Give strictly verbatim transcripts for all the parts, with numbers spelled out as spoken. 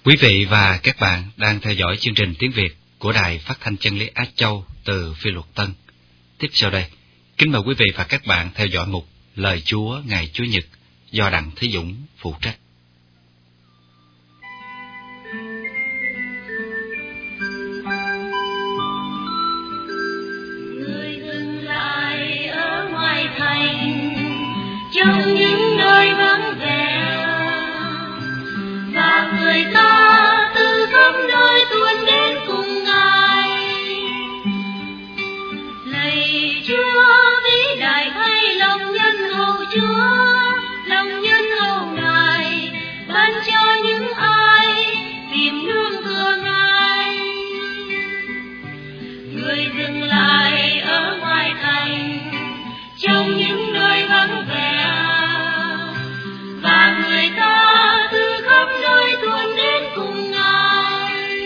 Quý vị và các bạn đang theo dõi chương trình tiếng Việt của Đài Phát thanh Chân lý Á Châu từ Phi Luật Tân. Tiếp sau đây, kính mời quý vị và các bạn theo dõi mục Lời Chúa ngày Chủ nhật do Đặng Thế Dũng phụ trách. Người dừng lại ở ngoài thành, trong những nơi vắng vẻ, và người ta từ khắp nơi tuôn đến cùng Ngài. Lạy Chúa vĩ đại thay lòng nhân hậu Chúa, lòng nhân hậu Ngài ban cho những ai tìm nương tựa Ngài. Người dừng lại ở ngoài thành, trong những nơi vắng vẻ, và người ta từ khắp nơi tuôn đến cùng Ngài.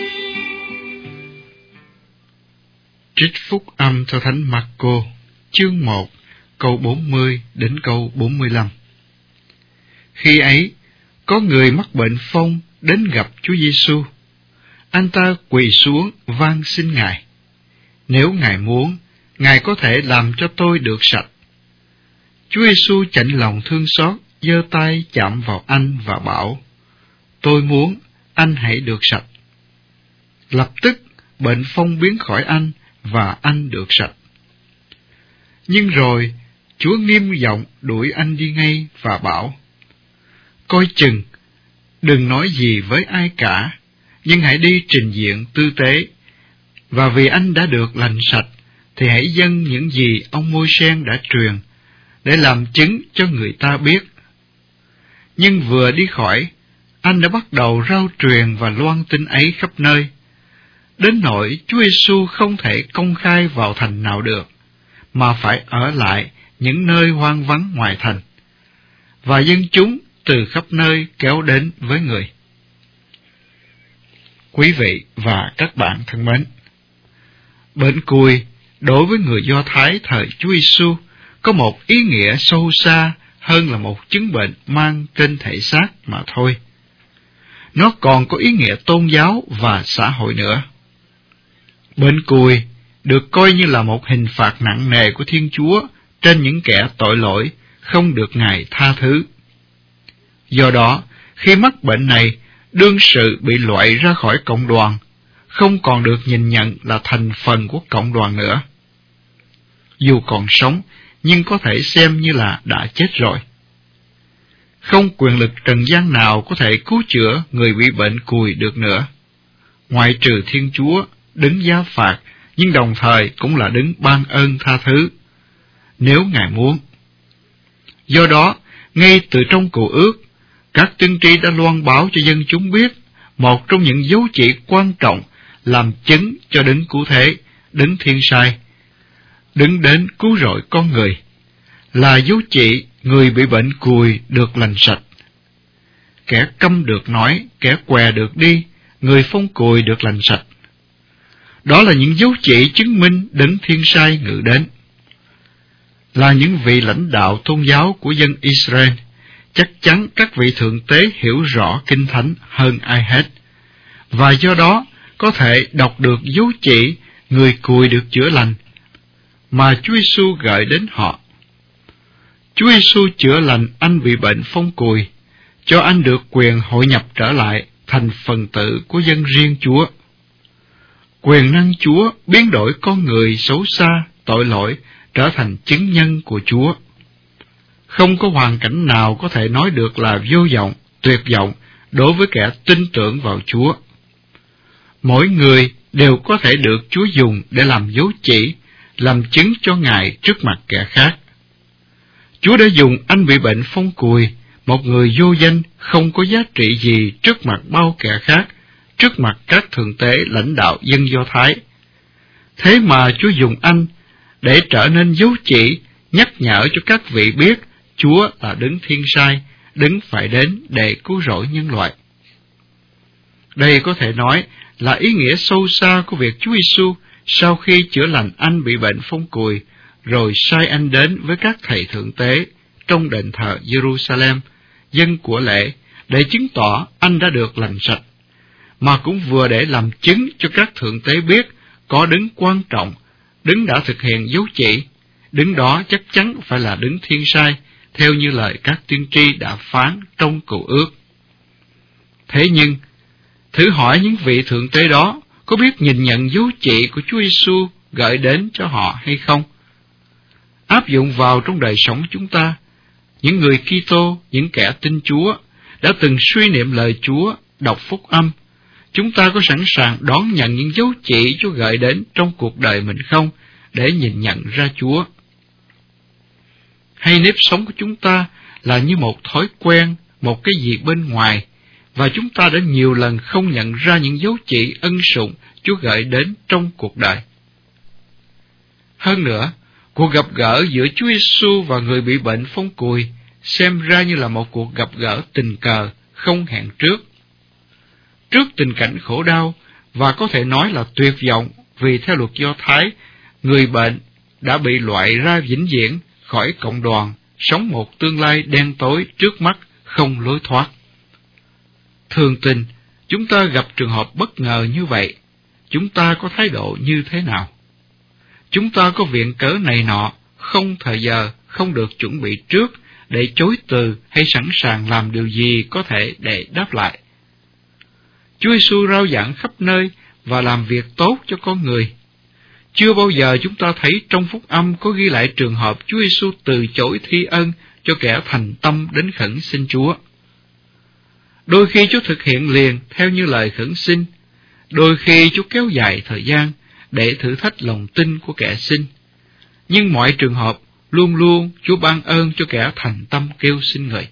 Trích phúc âm theo Thánh Marco, chương một, câu bốn mươi đến câu bốn mươi lăm. Khi ấy, có người mắc bệnh phong đến gặp Chúa Giêsu. Anh ta quỳ xuống van xin Ngài: nếu Ngài muốn, Ngài có thể làm cho tôi được sạch. Chúa Giêsu chạnh lòng thương xót, giơ tay chạm vào anh và bảo: tôi muốn, anh hãy được sạch. Lập tức bệnh phong biến khỏi anh và anh được sạch. Nhưng rồi Chúa nghiêm giọng đuổi anh đi ngay và bảo: coi chừng, đừng nói gì với ai cả, nhưng hãy đi trình diện tư tế, và vì anh đã được lành sạch, thì hãy dâng những gì ông Môi-se đã truyền, để làm chứng cho người ta biết. Nhưng vừa đi khỏi, anh đã bắt đầu rao truyền và loan tin ấy khắp nơi, đến nỗi Chúa Giêsu không thể công khai vào thành nào được, mà phải ở lại những nơi hoang vắng ngoài thành, và dân chúng từ khắp nơi kéo đến với người. Quý vị và các bạn thân mến, bệnh cùi đối với người Do Thái thời Chúa Giêsu có một ý nghĩa sâu xa hơn là một chứng bệnh mang trên thể xác mà thôi. Nó còn có ý nghĩa tôn giáo và xã hội nữa. Bệnh cùi được coi như là một hình phạt nặng nề của Thiên Chúa trên những kẻ tội lỗi không được Ngài tha thứ. Do đó, khi mắc bệnh này, đương sự bị loại ra khỏi cộng đoàn, không còn được nhìn nhận là thành phần của cộng đoàn nữa. Dù còn sống, nhưng có thể xem như là đã chết rồi. Không quyền lực trần gian nào có thể cứu chữa người bị bệnh cùi được nữa, ngoại trừ Thiên Chúa đứng giá phạt, nhưng đồng thời cũng là đứng ban ơn tha thứ, nếu Ngài muốn. Do đó, ngay từ trong Cựu Ước, các tiên tri đã loan báo cho dân chúng biết một trong những dấu chỉ quan trọng làm chứng cho đấng cứu thế, đấng thiên sai, đứng đến cứu rỗi con người, là dấu chỉ người bị bệnh cùi được lành sạch. Kẻ câm được nói, kẻ què được đi, người phong cùi được lành sạch. Đó là những dấu chỉ chứng minh đấng thiên sai ngự đến. Là những vị lãnh đạo tôn giáo của dân Israel, chắc chắn các vị thượng tế hiểu rõ Kinh Thánh hơn ai hết, và do đó có thể đọc được dấu chỉ người cùi được chữa lành mà Chúa Giêsu gợi đến họ. Chúa Giêsu chữa lành anh bị bệnh phong cùi, cho anh được quyền hội nhập trở lại thành phần tử của dân riêng Chúa. Quyền năng Chúa biến đổi con người xấu xa, tội lỗi trở thành chứng nhân của Chúa. Không có hoàn cảnh nào có thể nói được là vô vọng, tuyệt vọng đối với kẻ tin tưởng vào Chúa. Mỗi người đều có thể được Chúa dùng để làm dấu chỉ, làm chứng cho Ngài trước mặt kẻ khác. Chúa đã dùng anh bị bệnh phong cùi, một người vô danh không có giá trị gì trước mặt bao kẻ khác, trước mặt các thượng tế lãnh đạo dân Do Thái. Thế mà Chúa dùng anh để trở nên dấu chỉ, nhắc nhở cho các vị biết Chúa là đấng thiên sai, đấng phải đến để cứu rỗi nhân loại. Đây có thể nói là ý nghĩa sâu xa của việc Chúa Giêsu sau khi chữa lành anh bị bệnh phong cùi, rồi sai anh đến với các thầy thượng tế trong đền thờ Jerusalem, dân của lễ, để chứng tỏ anh đã được lành sạch. mà cũng vừa để làm chứng cho các thượng tế biết có đấng quan trọng, đấng đã thực hiện dấu chỉ, đấng đó chắc chắn phải là đấng thiên sai, theo như lời các tiên tri đã phán trong cựu ước. Thế nhưng, thử hỏi những vị thượng tế đó có biết nhìn nhận dấu chỉ của Chúa Giêsu gửi đến cho họ hay không? Áp dụng vào trong đời sống chúng ta, những người Kitô, những kẻ tin Chúa đã từng suy niệm lời Chúa, đọc phúc âm, chúng ta có sẵn sàng đón nhận những dấu chỉ Chúa gửi đến trong cuộc đời mình không, để nhìn nhận ra Chúa? Hay nếp sống của chúng ta là như một thói quen, một cái gì bên ngoài, và chúng ta đã nhiều lần không nhận ra những dấu chỉ ân sủng Chúa gửi đến trong cuộc đời? Hơn nữa, cuộc gặp gỡ giữa Chúa Giêsu và người bị bệnh phong cùi xem ra như là một cuộc gặp gỡ tình cờ, không hẹn trước. Trước tình cảnh khổ đau, và có thể nói là tuyệt vọng, vì theo luật Do Thái, người bệnh đã bị loại ra vĩnh viễn khỏi cộng đoàn, sống một tương lai đen tối trước mắt, không lối thoát. Thường tình, chúng ta gặp trường hợp bất ngờ như vậy, chúng ta có thái độ như thế nào? Chúng ta có viện cớ này nọ, không thời giờ, không được chuẩn bị trước để chối từ hay sẵn sàng làm điều gì có thể để đáp lại? Chúa Giêsu rao giảng khắp nơi và làm việc tốt cho con người. Chưa bao giờ chúng ta thấy trong phúc âm có ghi lại trường hợp Chúa Giêsu từ chối thi ân cho kẻ thành tâm đến khẩn xin Chúa. Đôi khi Chúa thực hiện liền theo như lời khẩn xin, đôi khi Chúa kéo dài thời gian để thử thách lòng tin của kẻ xin. Nhưng mọi trường hợp, luôn luôn Chúa ban ơn cho kẻ thành tâm kêu xin người.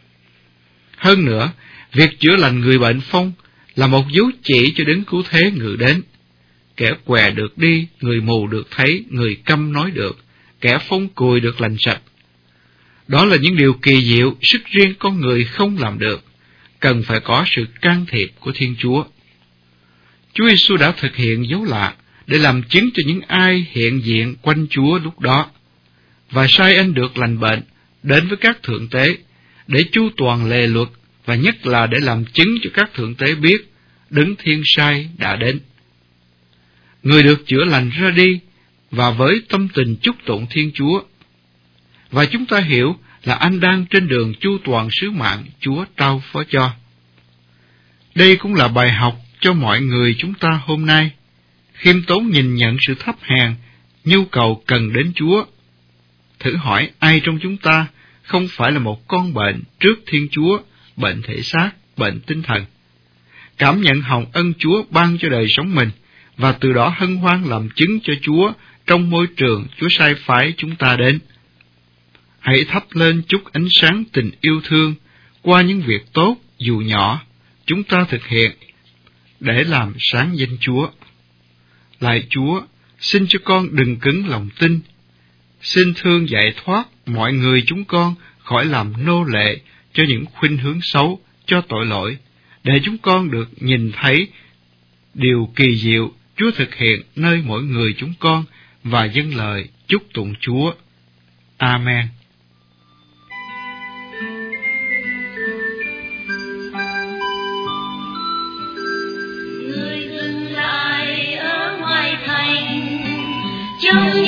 Hơn nữa, việc chữa lành người bệnh phong là một dấu chỉ cho đấng cứu thế ngự đến. Kẻ què được đi, người mù được thấy, người câm nói được, kẻ phong cùi được lành sạch. Đó là những điều kỳ diệu, sức riêng con người không làm được, cần phải có sự can thiệp của Thiên Chúa. Chúa Giêsu đã thực hiện dấu lạ để làm chứng cho những ai hiện diện quanh Chúa lúc đó, và sai anh được lành bệnh đến với các thượng tế để chu toàn lề luật, và nhất là để làm chứng cho các thượng tế biết đấng thiên sai đã đến. Người được chữa lành ra đi và với tâm tình chúc tụng Thiên Chúa, và chúng ta hiểu là anh đang trên đường chu toàn sứ mạng Chúa trao phó cho. Đây cũng là bài học cho mọi người chúng ta hôm nay, khiêm tốn nhìn nhận sự thấp hèn, nhu cầu cần đến Chúa. Thử hỏi ai trong chúng ta không phải là một con bệnh trước Thiên Chúa, bệnh thể xác, bệnh tinh thần, cảm nhận hồng ân Chúa ban cho đời sống mình, và từ đó hân hoan làm chứng cho Chúa trong môi trường Chúa sai phái chúng ta đến. Hãy thắp lên chút ánh sáng tình yêu thương qua những việc tốt dù nhỏ chúng ta thực hiện để làm sáng danh Chúa. Lạy Chúa, xin cho con đừng cứng lòng tin. Xin thương giải thoát mọi người chúng con khỏi làm nô lệ cho những khuynh hướng xấu, cho tội lỗi, để chúng con được nhìn thấy điều kỳ diệu Chúa thực hiện nơi mỗi người chúng con, và dâng lời chúc tụng Chúa. Amen. Người dừng lại ở ngoài thành, trong